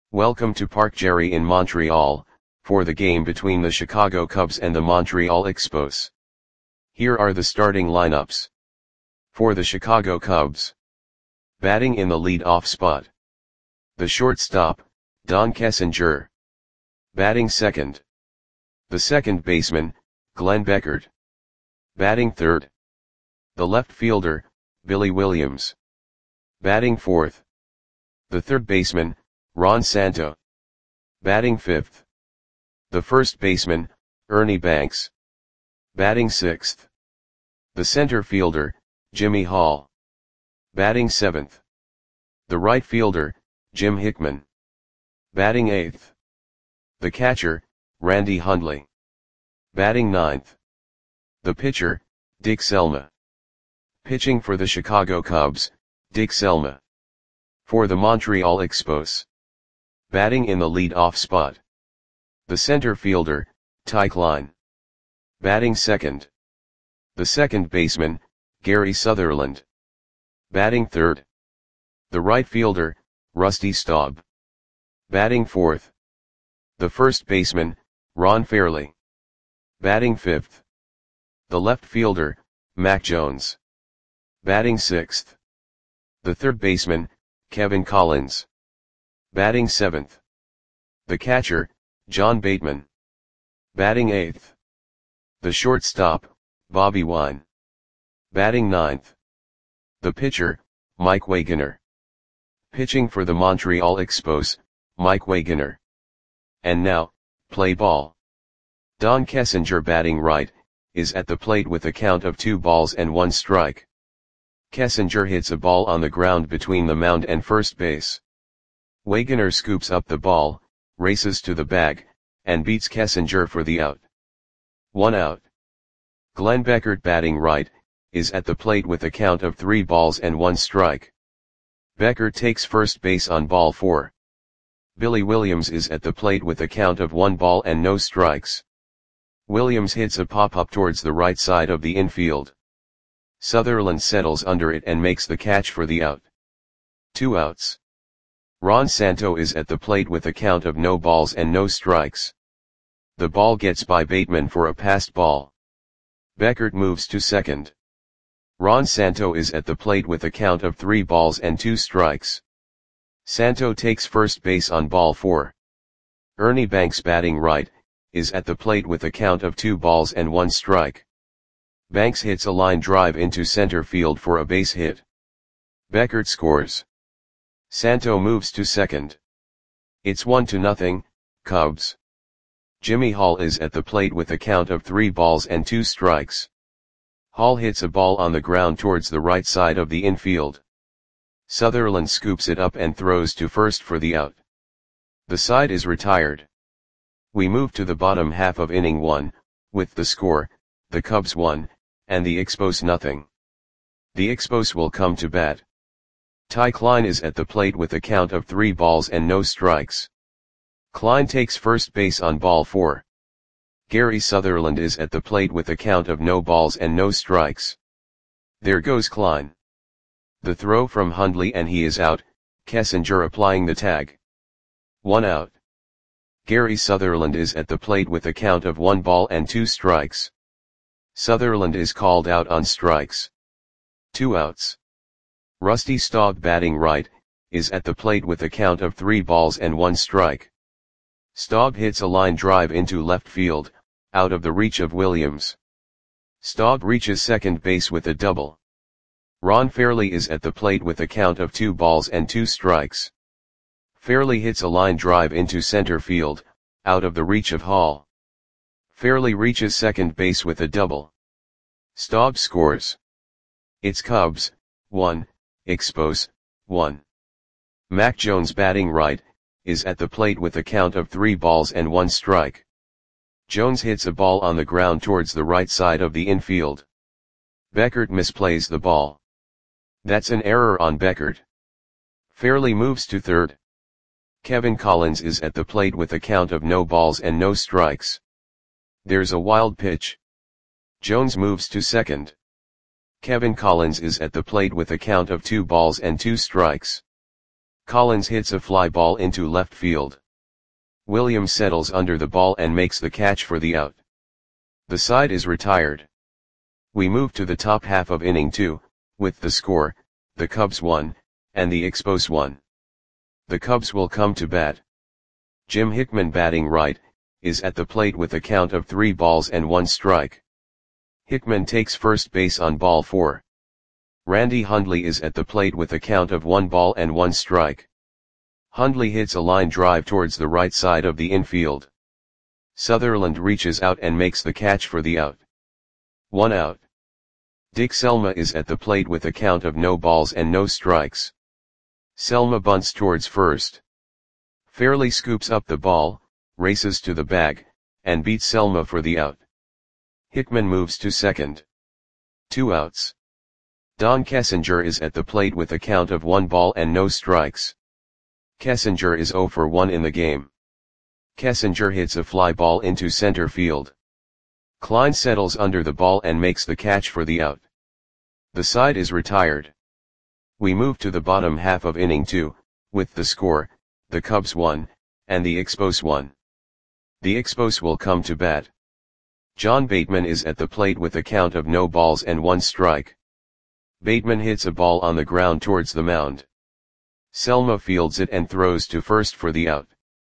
Welcome to Parc Gerry in Montreal, for the game between the Chicago Cubs and the Montreal Expos. Here are the starting lineups. For the Chicago Cubs. Batting in the lead-off spot. The shortstop, Don Kessinger. Batting second. The second baseman, Glenn Beckert. Batting third. The left fielder, Billy Williams. Batting fourth. The third baseman, Ron Santo. Batting fifth. The first baseman, Ernie Banks. Batting sixth. The center fielder, Jimmy Hall. Batting seventh. The right fielder, Jim Hickman. Batting eighth. The catcher, Randy Hundley. Batting ninth. The pitcher, Dick Selma. Pitching for the Chicago Cubs, Dick Selma. For the Montreal Expos. Batting in the lead-off spot. The center fielder, Ty Klein. Batting second. The second baseman, Gary Sutherland. Batting third. The right fielder, Rusty Staub. Batting fourth. The first baseman, Ron Fairly. Batting fifth. The left fielder, Mac Jones. Batting sixth. The third baseman, Kevin Collins. Batting seventh. The catcher, John Bateman. Batting eighth. The shortstop, Bobby Wine. Batting ninth. The pitcher, Mike Wagoner. Pitching for the Montreal Expos, Mike Wagoner. And now, play ball. Don Kessinger batting right, is at the plate with a count of 2 balls and 1 strike. Kessinger hits a ball on the ground between the mound and first base. Wagoner scoops up the ball, races to the bag, and beats Kessinger for the out. 1 out. Glenn Beckert batting right, is at the plate with a count of 3 balls and 1 strike. Beckert takes first base on ball 4. Billy Williams is at the plate with a count of 1 ball and no strikes. Williams hits a pop-up towards the right side of the infield. Sutherland settles under it and makes the catch for the out. 2 outs. Ron Santo is at the plate with a count of no balls and no strikes. The ball gets by Bateman for a passed ball. Beckert moves to second. Ron Santo is at the plate with a count of 3 balls and 2 strikes. Santo takes first base on ball 4. Ernie Banks batting right, is at the plate with a count of 2 balls and 1 strike. Banks hits a line drive into center field for a base hit. Beckert scores. Santo moves to second. It's 1-0, Cubs. Jimmy Hall is at the plate with a count of 3 balls and 2 strikes. Hall hits a ball on the ground towards the right side of the infield. Sutherland scoops it up and throws to first for the out. The side is retired. We move to the bottom half of inning 1, with the score, the Cubs 1, and the Expos 0. The Expos will come to bat. Ty Klein is at the plate with a count of 3 balls and no strikes. Klein takes first base on ball 4. Gary Sutherland is at the plate with a count of no balls and no strikes. There goes Klein. The throw from Hundley and he is out, Kessinger applying the tag. 1 out. Gary Sutherland is at the plate with a count of 1 ball and 2 strikes. Sutherland is called out on strikes. 2 outs. Rusty Staub batting right, is at the plate with a count of 3 balls and 1 strike. Staub hits a line drive into left field, out of the reach of Williams. Staub reaches second base with a double. Ron Fairly is at the plate with a count of 2 balls and 2 strikes. Fairly hits a line drive into center field, out of the reach of Hall. Fairly reaches second base with a double. Staub scores. It's Cubs 1, Expos 1. Mac Jones batting right, is at the plate with a count of 3 balls and 1 strike. Jones hits a ball on the ground towards the right side of the infield. Beckert misplays the ball. That's an error on Beckert. Fairly moves to third. Kevin Collins is at the plate with a count of no balls and no strikes. There's a wild pitch. Jones moves to second. Kevin Collins is at the plate with a count of 2 balls and 2 strikes. Collins hits a fly ball into left field. Williams settles under the ball and makes the catch for the out. The side is retired. We move to the top half of inning 2, with the score, the Cubs 1, and the Expos 1. The Cubs will come to bat. Jim Hickman, batting right, is at the plate with a count of 3 balls and 1 strike. Hickman takes first base on ball 4. Randy Hundley is at the plate with a count of 1 ball and 1 strike. Hundley hits a line drive towards the right side of the infield. Sutherland reaches out and makes the catch for the out. 1 out. Dick Selma is at the plate with a count of no balls and no strikes. Selma bunts towards first. Fairley scoops up the ball, races to the bag, and beats Selma for the out. Hickman moves to second. 2 outs. Don Kessinger is at the plate with a count of 1 ball and no strikes. Kessinger is 0 for 1 in the game. Kessinger hits a fly ball into center field. Klein settles under the ball and makes the catch for the out. The side is retired. We move to the bottom half of inning 2, with the score, the Cubs 1, and the Expos 1. The Expos will come to bat. John Bateman is at the plate with a count of no balls and 1 strike. Bateman hits a ball on the ground towards the mound. Selma fields it and throws to first for the out.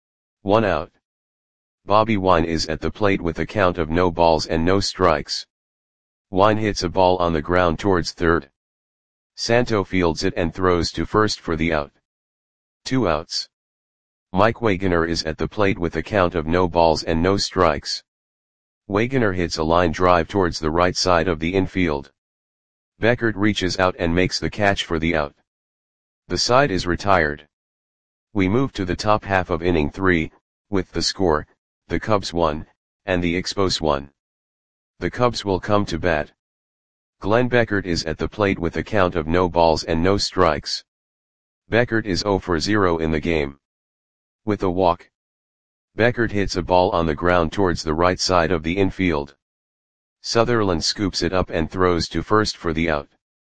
1 out. Bobby Wine is at the plate with a count of no balls and no strikes. Wine hits a ball on the ground towards third. Santo fields it and throws to first for the out. 2 outs. Mike Wagoner is at the plate with a count of no balls and no strikes. Wagoner hits a line drive towards the right side of the infield. Beckert reaches out and makes the catch for the out. The side is retired. We move to the top half of inning 3, with the score, the Cubs 1, and the Expos 1. The Cubs will come to bat. Glenn Beckert is at the plate with a count of no balls and no strikes. Beckert is 0 for 0 in the game. With a walk. Beckert hits a ball on the ground towards the right side of the infield. Sutherland scoops it up and throws to first for the out.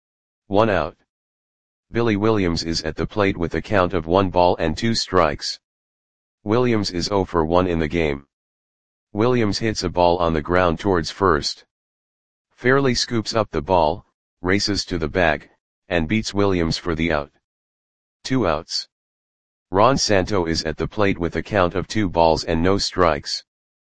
1 out. Billy Williams is at the plate with a count of 1 ball and 2 strikes. Williams is 0 for 1 in the game. Williams hits a ball on the ground towards first. Fairley scoops up the ball, races to the bag, and beats Williams for the out. 2 outs. Ron Santo is at the plate with a count of 2 balls and no strikes.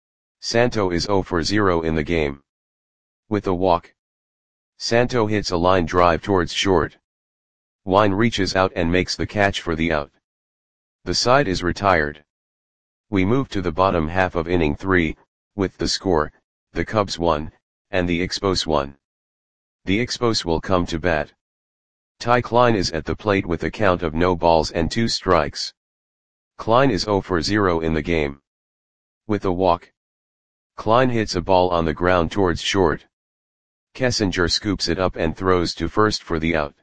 Santo is 0 for 0 in the game. With a walk. Santo hits a line drive towards short. Wine reaches out and makes the catch for the out. The side is retired. We move to the bottom half of inning 3, with the score, the Cubs 1, and the Expos 1. The Expos will come to bat. Ty Klein is at the plate with a count of no balls and 2 strikes. Klein is 0 for 0 in the game. With a walk. Klein hits a ball on the ground towards short. Kessinger scoops it up and throws to first for the out.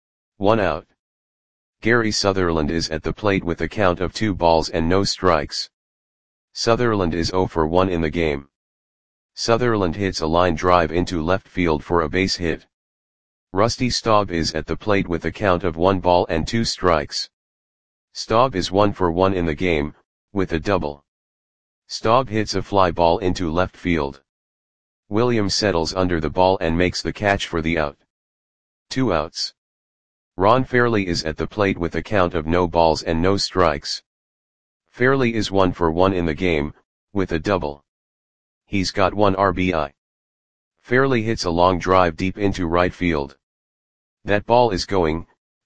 1 out. Gary Sutherland is at the plate with a count of 2 balls and no strikes. Sutherland is 0 for 1 in the game. Sutherland hits a line drive into left field for a base hit. Rusty Staub is at the plate with a count of 1 ball and 2 strikes. Staub is 1 for 1 in the game, with a double. Staub hits a fly ball into left field. Williams settles under the ball and makes the catch for the out. 2 outs. Ron Fairley is at the plate with a count of no balls and no strikes. Fairley is 1 for 1 in the game, with a double. He's got 1 RBI. Fairley hits a long drive deep into right field. That ball is gone.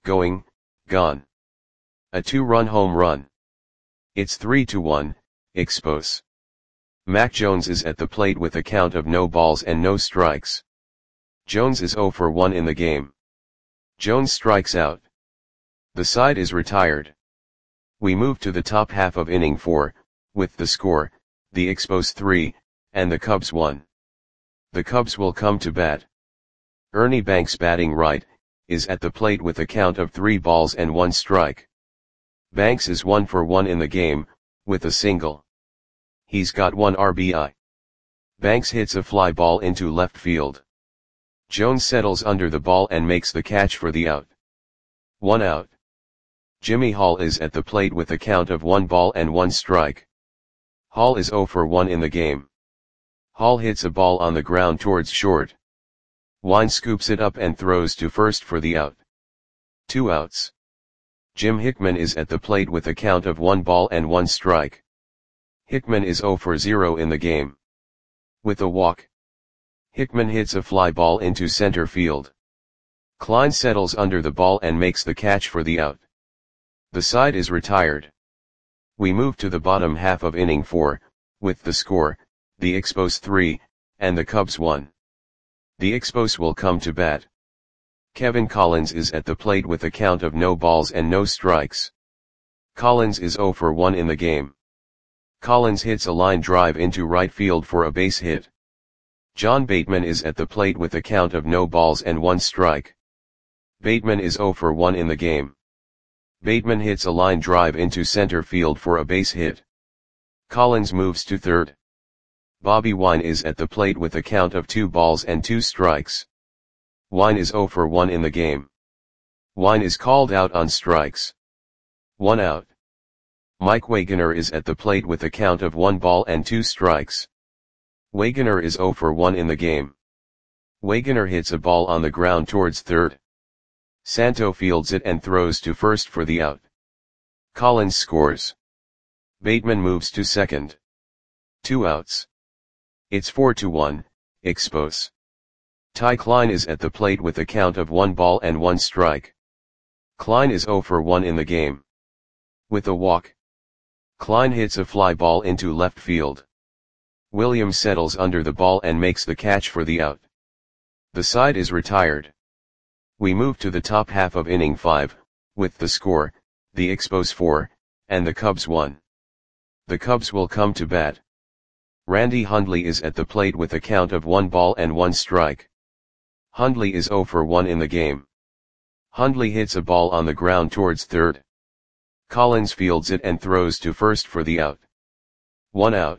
A 2-run home run. It's 3-1, Expos. Mac Jones is at the plate with a count of no balls and no strikes. Jones is 0 for 1 in the game. Jones strikes out. The side is retired. We move to the top half of inning 4, with the score, the Expos 3, and the Cubs 1. The Cubs will come to bat. Ernie Banks, batting right, is at the plate with a count of 3 balls and 1 strike. Banks is 1 for 1 in the game, with a single. He's got 1 RBI. Banks hits a fly ball into left field. Jones settles under the ball and makes the catch for the out. 1 out. Jimmy Hall is at the plate with a count of 1 ball and 1 strike. Hall is 0 for 1 in the game. Hall hits a ball on the ground towards short. Wine scoops it up and throws to first for the out. 2 outs. Jim Hickman is at the plate with a count of 1 ball and 1 strike. Hickman is 0 for 0 in the game. With a walk, Hickman hits a fly ball into center field. Klein settles under the ball and makes the catch for the out. The side is retired. We move to the bottom half of inning 4, with the score, the Expos 3, and the Cubs 1. The Expos will come to bat. Kevin Collins is at the plate with a count of no balls and no strikes. Collins is 0 for 1 in the game. Collins hits a line drive into right field for a base hit. John Bateman is at the plate with a count of no balls and 1 strike. Bateman is 0 for 1 in the game. Bateman hits a line drive into center field for a base hit. Collins moves to third. Bobby Wine is at the plate with a count of 2 balls and 2 strikes. Wine is 0 for 1 in the game. Wine is called out on strikes. 1 out. Mike Wagoner is at the plate with a count of 1 ball and 2 strikes. Wagoner is 0 for 1 in the game. Wagoner hits a ball on the ground towards third. Santo fields it and throws to first for the out. Collins scores. Bateman moves to second. 2 outs. It's 4-1, Expos. Ty Klein is at the plate with a count of 1 ball and 1 strike. Klein is 0 for 1 in the game. With a walk, Klein hits a fly ball into left field. Williams settles under the ball and makes the catch for the out. The side is retired. We move to the top half of inning 5, with the score, the Expos 4, and the Cubs 1. The Cubs will come to bat. Randy Hundley is at the plate with a count of 1 ball and 1 strike. Hundley is 0 for 1 in the game. Hundley hits a ball on the ground towards third. Collins fields it and throws to first for the out. 1 out.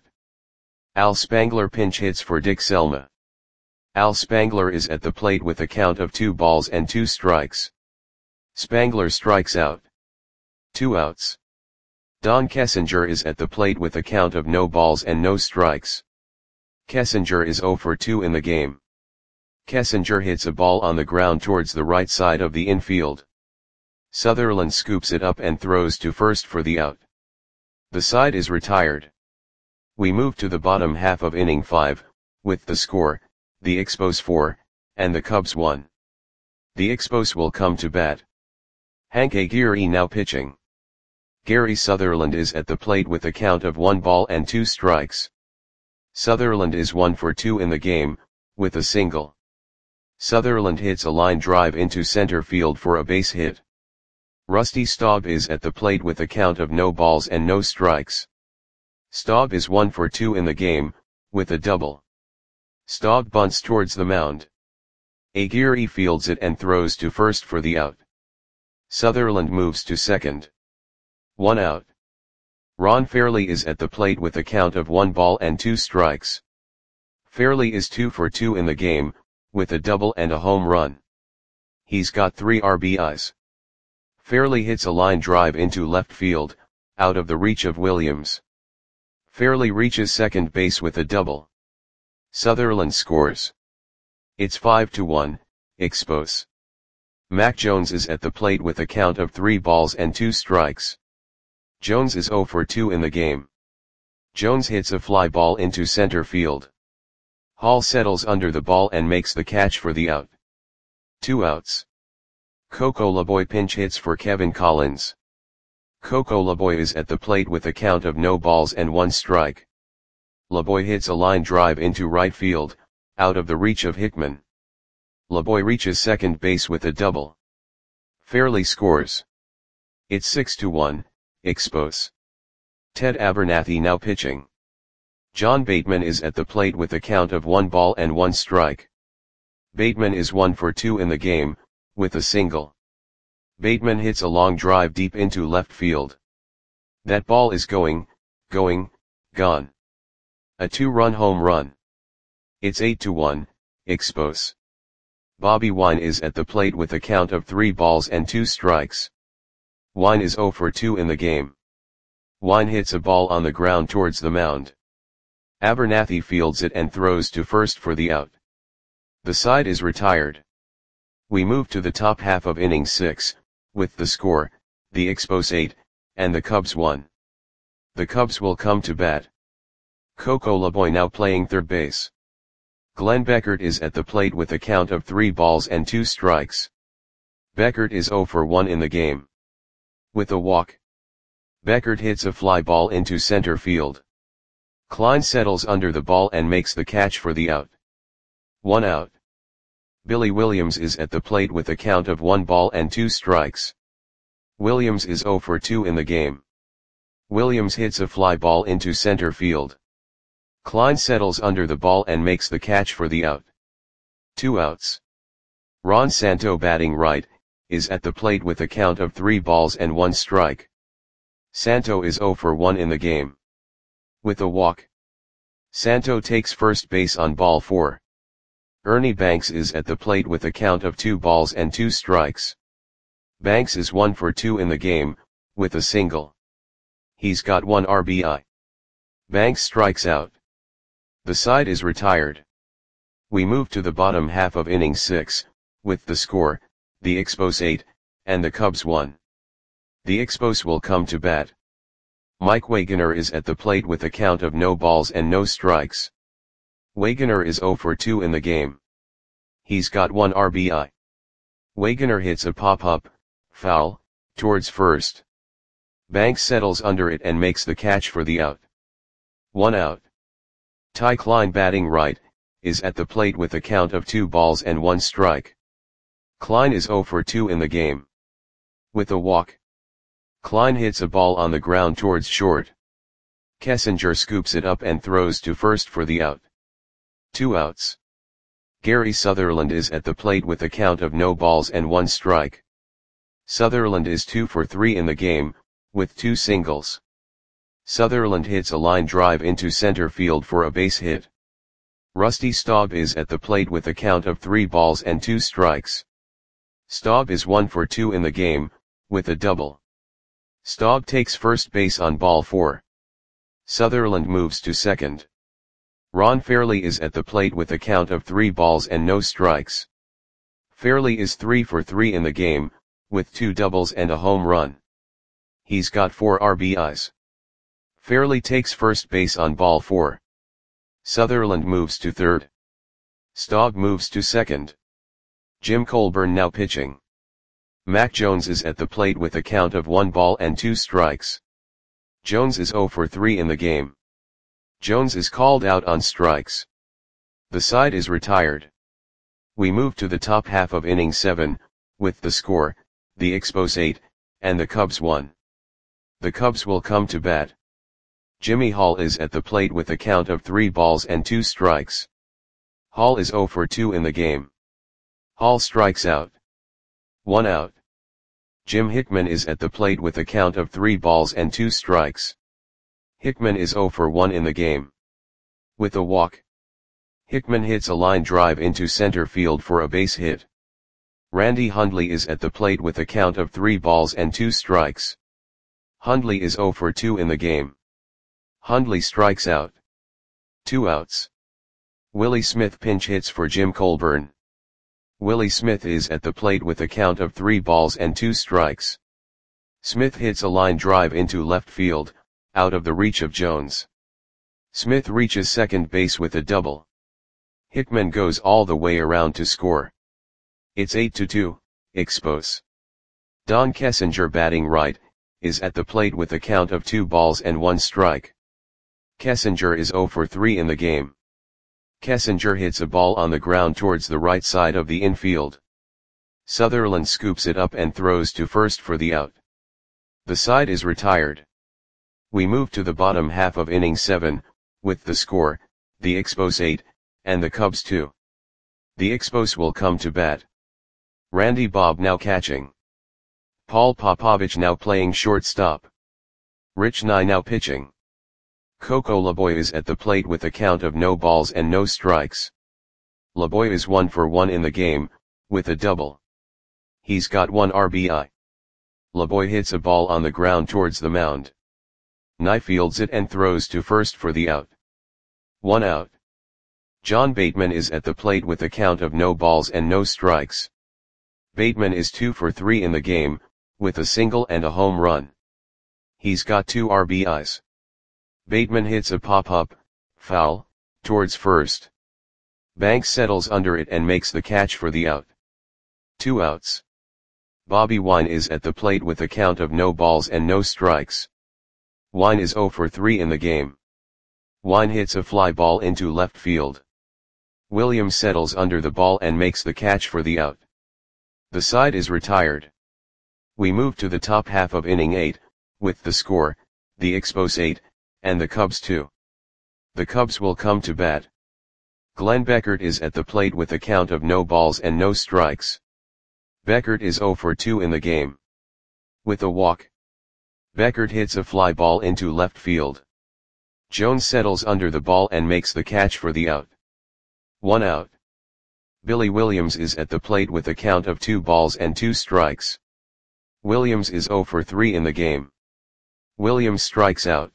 Al Spangler pinch hits for Dick Selma. Al Spangler is at the plate with a count of 2 balls and 2 strikes. Spangler strikes out. 2 outs. Don Kessinger is at the plate with a count of no balls and no strikes. Kessinger is 0 for 2 in the game. Kessinger hits a ball on the ground towards the right side of the infield. Sutherland scoops it up and throws to first for the out. The side is retired. We move to the bottom half of inning 5, with the score, the Expos 4, and the Cubs 1. The Expos will come to bat. Hank Aguirre now pitching. Gary Sutherland is at the plate with a count of 1 ball and 2 strikes. Sutherland is 1 for 2 in the game, with a single. Sutherland hits a line drive into center field for a base hit. Rusty Staub is at the plate with a count of no balls and no strikes. Staub is 1 for 2 in the game, with a double. Staub bunts towards the mound. Aguirre fields it and throws to first for the out. Sutherland moves to second. 1 out. Ron Fairley is at the plate with a count of 1 ball and 2 strikes. Fairley is 2 for 2 in the game, with a double and a home run. He's got 3 RBIs. Fairley hits a line drive into left field, out of the reach of Williams. Fairley reaches second base with a double. Sutherland scores. It's 5-1, Expos. Mac Jones is at the plate with a count of 3 balls and 2 strikes. Jones is 0 for 2 in the game. Jones hits a fly ball into center field. Hall settles under the ball and makes the catch for the out. 2 outs. Coco LeBoy pinch hits for Kevin Collins. Coco LeBoy is at the plate with a count of no balls and 1 strike. LeBoy hits a line drive into right field, out of the reach of Hickman. LeBoy reaches second base with a double. Fairley scores. It's 6-1, Expos. Ted Abernathy now pitching. John Bateman is at the plate with a count of 1 ball and 1 strike. Bateman is 1 for 2 in the game, with a single. Bateman hits a long drive deep into left field. That ball is gone. A 2-run home run. It's 8-1, Expos. Bobby Wine is at the plate with a count of 3 balls and 2 strikes. Wine is 0 for 2 in the game. Wine hits a ball on the ground towards the mound. Abernathy fields it and throws to first for the out. The side is retired. We move to the top half of inning 6, with the score, the Expos 8, and the Cubs 1. The Cubs will come to bat. Coco Laboy now playing third base. Glenn Beckert is at the plate with a count of 3 balls and 2 strikes. Beckert is 0 for 1 in the game. With a walk. Beckert hits a fly ball into center field. Klein settles under the ball and makes the catch for the out. 1 out. Billy Williams is at the plate with a count of 1 ball and 2 strikes. Williams is 0 for 2 in the game. Williams hits a fly ball into center field. Klein settles under the ball and makes the catch for the out. 2 outs. Ron Santo batting right, is at the plate with a count of 3 balls and 1 strike. Santo is 0 for 1 in the game. With a walk. Santo takes first base on ball 4. Ernie Banks is at the plate with a count of 2 balls and 2 strikes. Banks is 1 for 2 in the game, with a single. He's got 1 RBI. Banks strikes out. The side is retired. We move to the bottom half of inning 6, with the score, the Expos 8, and the Cubs 1. The Expos will come to bat. Mike Wagoner is at the plate with a count of no balls and no strikes. Wagoner is 0 for 2 in the game. He's got 1 RBI. Wagoner hits a pop-up, foul, towards first. Banks settles under it and makes the catch for the out. 1 out. Ty Klein batting right, is at the plate with a count of 2 balls and 1 strike. Klein is 0 for 2 in the game. With a walk. Klein hits a ball on the ground towards short. Kessinger scoops it up and throws to first for the out. 2 outs. Gary Sutherland is at the plate with a count of no balls and 1 strike. Sutherland is 2 for 3 in the game, with 2 singles. Sutherland hits a line drive into center field for a base hit. Rusty Staub is at the plate with a count of 3 balls and 2 strikes. Staub is 1 for 2 in the game, with a double. Staub takes first base on ball 4. Sutherland moves to second. Ron Fairley is at the plate with a count of 3 balls and no strikes. Fairley is 3 for 3 in the game, with 2 doubles and a home run. He's got 4 RBIs. Fairley takes first base on ball 4. Sutherland moves to third. Staub moves to second. Jim Colburn now pitching. Mac Jones is at the plate with a count of 1 ball and 2 strikes. Jones is 0 for 3 in the game. Jones is called out on strikes. The side is retired. We move to the top half of inning 7, with the score, the Expos 8, and the Cubs 1. The Cubs will come to bat. Jimmy Hall is at the plate with a count of 3 balls and 2 strikes. Hall is 0 for 2 in the game. Hall strikes out. 1 out. Jim Hickman is at the plate with a count of 3 balls and 2 strikes. Hickman is 0 for 1 in the game. With a walk. Hickman hits a line drive into center field for a base hit. Randy Hundley is at the plate with a count of 3 balls and 2 strikes. Hundley is 0 for 2 in the game. Hundley strikes out. 2 outs. Willie Smith pinch hits for Jim Colburn. Willie Smith is at the plate with a count of 3 balls and 2 strikes. Smith hits a line drive into left field, out of the reach of Jones. Smith reaches second base with a double. Hickman goes all the way around to score. It's 8-2, Expos. Don Kessinger batting right, is at the plate with a count of 2 balls and 1 strike. Kessinger is 0 for 3 in the game. Kessinger hits a ball on the ground towards the right side of the infield. Sutherland scoops it up and throws to first for the out. The side is retired. We move to the bottom half of inning 7, with the score, the Expos 8, and the Cubs 2. The Expos will come to bat. Randy Bob now catching. Paul Popovich now playing shortstop. Rich Nye now pitching. Coco Laboy is at the plate with a count of no balls and no strikes. Laboy is 1 for 1 in the game, with a double. He's got 1 RBI. LeBoy hits a ball on the ground towards the mound. Nye fields it and throws to first for the out. 1 out. John Bateman is at the plate with a count of no balls and no strikes. Bateman is 2 for 3 in the game, with a single and a home run. He's got 2 RBIs. Bateman hits a pop-up, foul, towards first. Banks settles under it and makes the catch for the out. 2 outs. Bobby Wine is at the plate with a count of no balls and no strikes. Wine is 0 for 3 in the game. Wine hits a fly ball into left field. Williams settles under the ball and makes the catch for the out. The side is retired. We move to the top half of inning 8, with the score, the Expos 8, and the Cubs 2. The Cubs will come to bat. Glenn Beckert is at the plate with a count of no balls and no strikes. Beckert is 0 for 2 in the game. With a walk. Beckert hits a fly ball into left field. Jones settles under the ball and makes the catch for the out. 1 out. Billy Williams is at the plate with a count of 2 balls and 2 strikes. Williams is 0 for 3 in the game. Williams strikes out.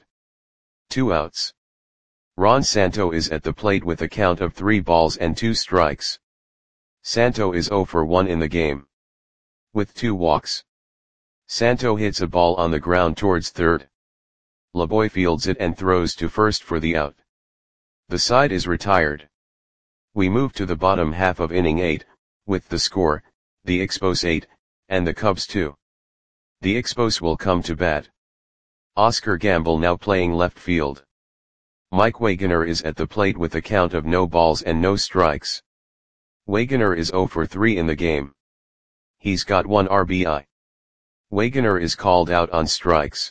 2 outs. Ron Santo is at the plate with a count of 3 balls and 2 strikes. Santo is 0 for 1 in the game. With 2 walks. Santo hits a ball on the ground towards third. LeBoy fields it and throws to first for the out. The side is retired. We move to the bottom half of inning 8, with the score, the Expos 8, and the Cubs 2. The Expos will come to bat. Oscar Gamble now playing left field. Mike Wagoner is at the plate with a count of no balls and no strikes. Wagoner is 0 for 3 in the game. He's got 1 RBI. Wagoner is called out on strikes.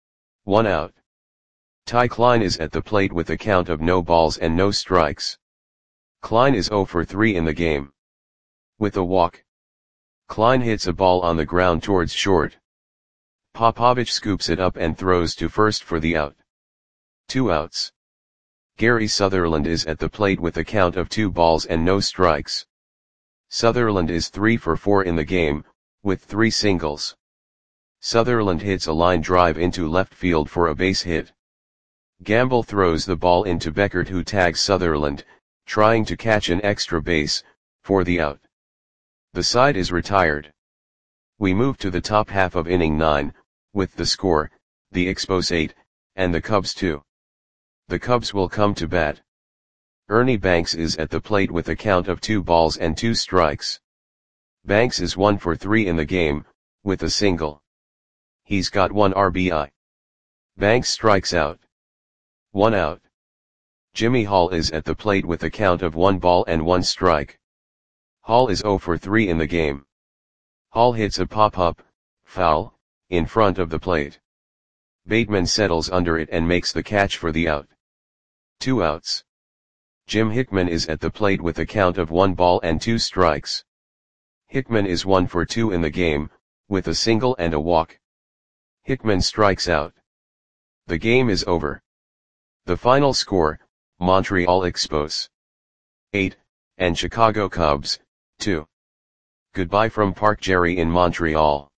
1 out. Ty Klein is at the plate with a count of no balls and no strikes. Klein is 0 for 3 in the game. With a walk. Klein hits a ball on the ground towards short. Popovich scoops it up and throws to first for the out. 2 outs. Gary Sutherland is at the plate with a count of 2 balls and no strikes. Sutherland is 3 for 4 in the game, with 3 singles. Sutherland hits a line drive into left field for a base hit. Gamble throws the ball into Beckert, who tags Sutherland, trying to catch an extra base, for the out. The side is retired. We move to the top half of inning 9, with the score, the Expos 8, and the Cubs 2. The Cubs will come to bat. Ernie Banks is at the plate with a count of 2 balls and 2 strikes. Banks is 1 for 3 in the game, with a single. He's got 1 RBI. Banks strikes out. 1 out. Jimmy Hall is at the plate with a count of 1 ball and 1 strike. Hall is 0 for 3 in the game. Hall hits a pop-up, foul, in front of the plate. Bateman settles under it and makes the catch for the out. 2 outs. Jim Hickman is at the plate with a count of 1 ball and 2 strikes. Hickman is 1 for 2 in the game, with a single and a walk. Hickman strikes out. The game is over. The final score, Montreal Expos 8, and Chicago Cubs 2. Goodbye from Park Jerry in Montreal.